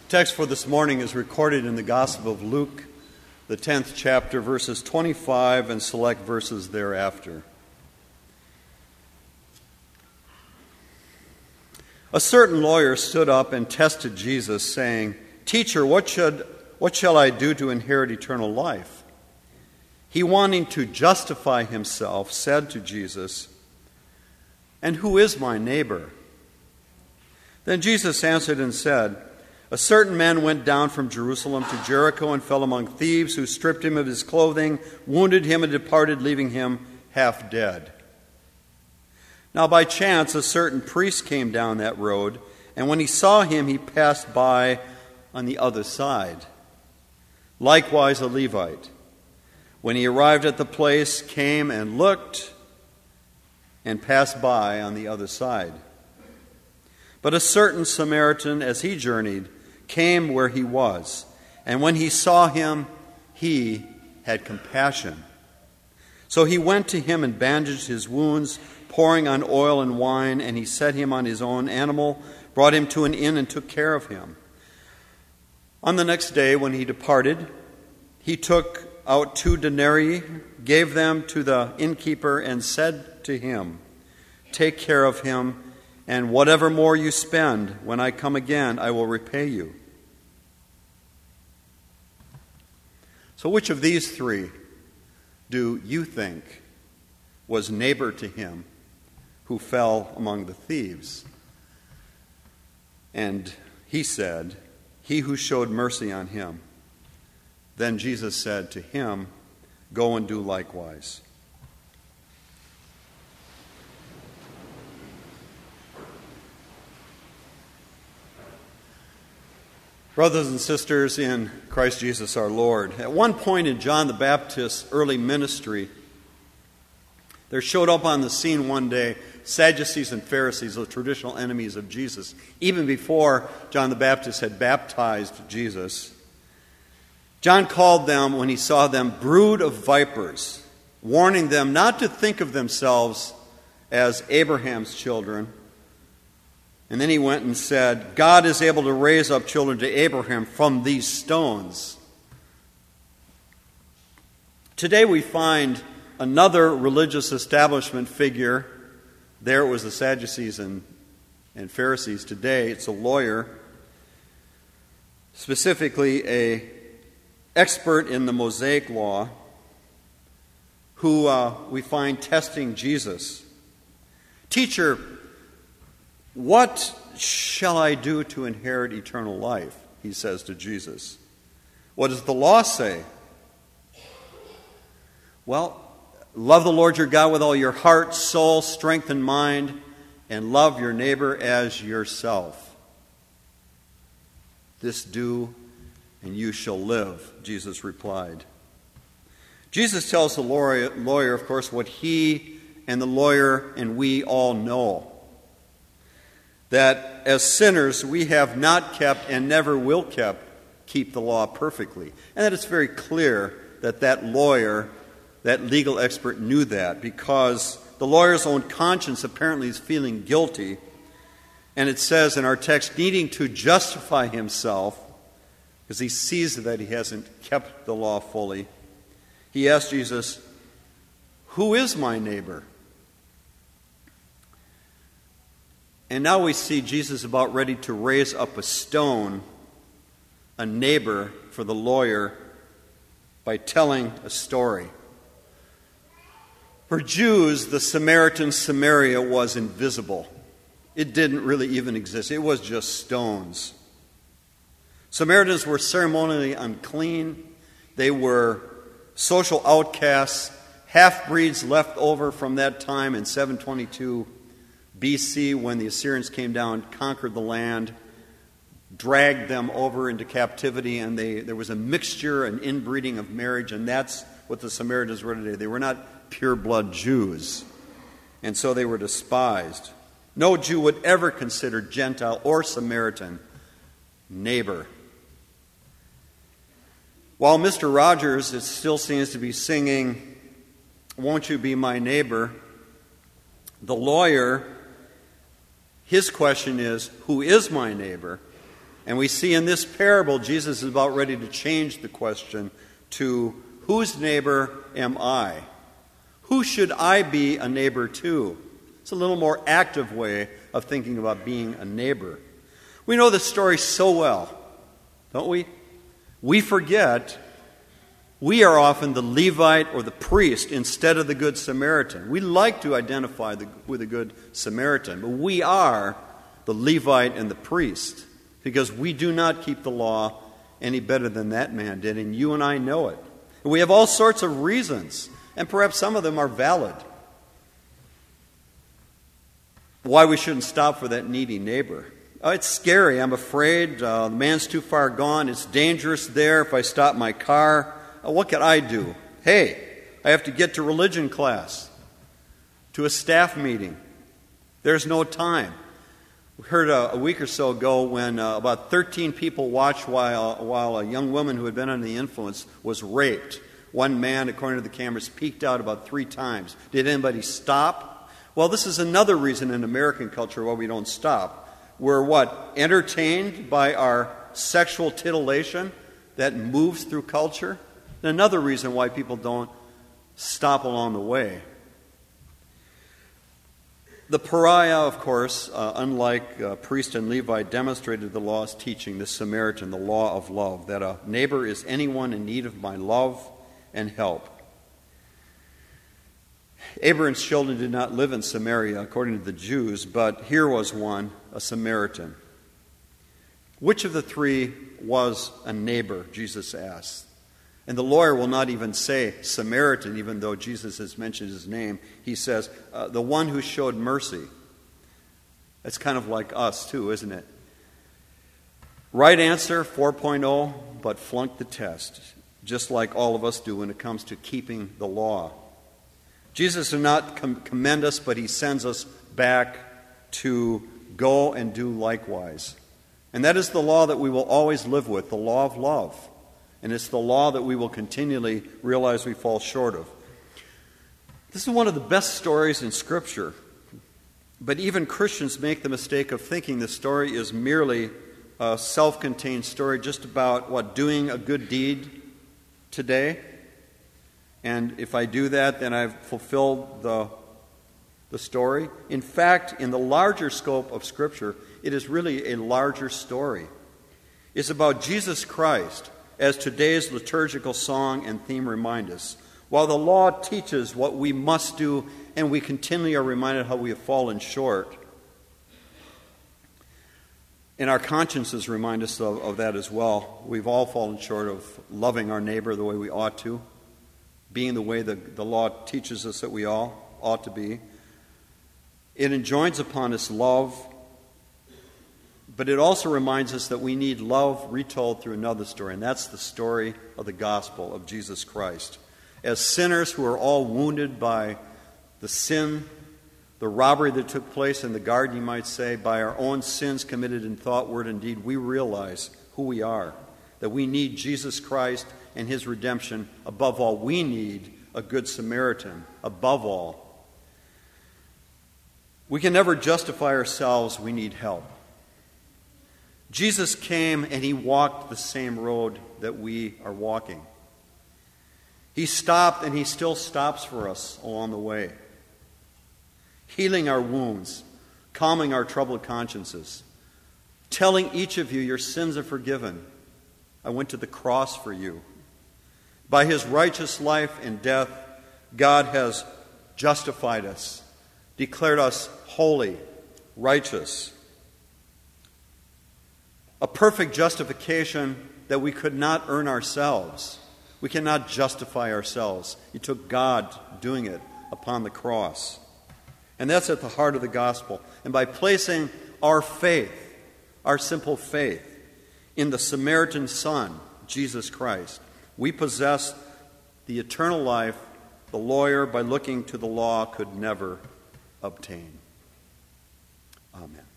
Text for this morning is recorded in the Gospel of Luke, the 10th chapter, verses 25 and select verses thereafter. A certain lawyer stood up and tested Jesus, saying, "Teacher, what shall I do to inherit eternal life?" He, wanting to justify himself, said to Jesus, "And who is my neighbor?" Then Jesus answered and said, "A certain man went down from Jerusalem to Jericho and fell among thieves, who stripped him of his clothing, wounded him, and departed, leaving him half dead. Now by chance a certain priest came down that road, and when he saw him, he passed by on the other side. Likewise a Levite, when he arrived at the place, came and looked and passed by on the other side. But a certain Samaritan, as he journeyed, came where he was, and when he saw him, he had compassion. So he went to him and bandaged his wounds, pouring on oil and wine, and he set him on his own animal, brought him to an inn, and took care of him. On the next day, when he departed, he took out 2 denarii, gave them to the innkeeper, and said to him, 'Take care of him, and whatever more you spend, when I come again, I will repay you.' So which of these 3 do you think was neighbor to him who fell among the thieves?" And he said, "He who showed mercy on him." Then Jesus said to him, "Go and do likewise." Brothers and sisters in Christ Jesus our Lord, at one point in John the Baptist's early ministry, there showed up on the scene one day Sadducees and Pharisees, the traditional enemies of Jesus. Even before John the Baptist had baptized Jesus, John called them, when he saw them, brood of vipers, warning them not to think of themselves as Abraham's children. And then he went and said, "God is able to raise up children to Abraham from these stones." Today we find another religious establishment figure. There it was the Sadducees and Pharisees. Today it's a lawyer, specifically an expert in the Mosaic law, who we find testing Jesus. "Teacher, what shall I do to inherit eternal life?" he says to Jesus. "What does the law say?" "Well, love the Lord your God with all your heart, soul, strength, and mind, and love your neighbor as yourself. This do, and you shall live," Jesus replied. Jesus tells the lawyer, of course, what he and the lawyer and we all know: that as sinners we have not kept and never will keep the law perfectly. And that it's very clear that that lawyer, that legal expert, knew that, because the lawyer's own conscience apparently is feeling guilty. And it says in our text, needing to justify himself, because he sees that he hasn't kept the law fully, he asked Jesus, "Who is my neighbor?" And now we see Jesus about ready to raise up a stone, a neighbor for the lawyer, by telling a story. For Jews, the Samaritan Samaria was invisible. It didn't really even exist. It was just stones. Samaritans were ceremonially unclean. They were social outcasts, half-breeds left over from that time in 722 BC, when the Assyrians came down, conquered the land, dragged them over into captivity, and there was a mixture, an inbreeding of marriage, and that's what the Samaritans were today. They were not pure-blood Jews, and so they were despised. No Jew would ever consider Gentile or Samaritan neighbor. While Mr. Rogers, it still seems to be singing, "Won't you be my neighbor?" The lawyer, his question is, "Who is my neighbor?" And we see in this parable, Jesus is about ready to change the question to, whose neighbor am I? Who should I be a neighbor to? It's a little more active way of thinking about being a neighbor. We know this story so well, don't we? We forget we are often the Levite or the priest instead of the Good Samaritan. We like to identify with the Good Samaritan, but we are the Levite and the priest because we do not keep the law any better than that man did, and you and I know it. And we have all sorts of reasons, and perhaps some of them are valid, why we shouldn't stop for that needy neighbor. Oh, it's scary, I'm afraid. The man's too far gone. It's dangerous there if I stop my car. What could I do? Hey, I have to get to religion class, to a staff meeting. There's no time. We heard a week or so ago when about 13 people watched while a young woman who had been under the influence was raped. One man, according to the cameras, peeked out about 3 times. Did anybody stop? Well, this is another reason in American culture why we don't stop. We're entertained by our sexual titillation that moves through culture. And another reason why people don't stop along the way. The pariah, of course, unlike priest and Levite, demonstrated the law's teaching, the Samaritan, the law of love, that a neighbor is anyone in need of my love and help. Abraham's children did not live in Samaria, according to the Jews, but here was one, a Samaritan. Which of the 3 was a neighbor, Jesus asked. And the lawyer will not even say Samaritan, even though Jesus has mentioned his name. He says, the one who showed mercy. That's kind of like us too, isn't it? Right answer, 4.0, but flunked the test, just like all of us do when it comes to keeping the law. Jesus does not commend us, but he sends us back to go and do likewise. And that is the law that we will always live with, the law of love. And it's the law that we will continually realize we fall short of. This is one of the best stories in Scripture. But even Christians make the mistake of thinking the story is merely a self-contained story just about, doing a good deed today. And if I do that, then I've fulfilled the story. In fact, in the larger scope of Scripture, it is really a larger story. It's about Jesus Christ, as today's liturgical song and theme remind us. While the law teaches what we must do, and we continually are reminded how we have fallen short, and our consciences remind us of that as well. We've all fallen short of loving our neighbor the way we ought to, being the way the law teaches us that we all ought to be. It enjoins upon us love, but it also reminds us that we need love retold through another story, and that's the story of the gospel of Jesus Christ. As sinners who are all wounded by the sin, the robbery that took place in the garden, you might say, by our own sins committed in thought, word, and deed, we realize who we are, that we need Jesus Christ and his redemption. Above all, we need a good Samaritan. Above all, we can never justify ourselves. We need help. Jesus came and he walked the same road that we are walking. He stopped and he still stops for us along the way, healing our wounds, calming our troubled consciences, telling each of you your sins are forgiven. I went to the cross for you. By his righteous life and death, God has justified us, declared us holy, righteous. A perfect justification that we could not earn ourselves. We cannot justify ourselves. It took God doing it upon the cross. And that's at the heart of the gospel. And by placing our faith, our simple faith, in the Samaritan Son, Jesus Christ, we possess the eternal life the lawyer, by looking to the law, could never obtain. Amen.